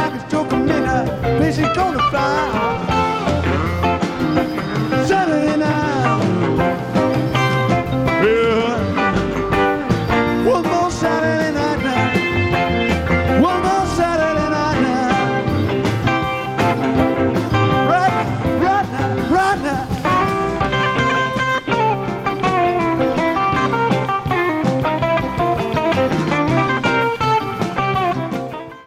like a stroke of midnight. Place is gonna fly.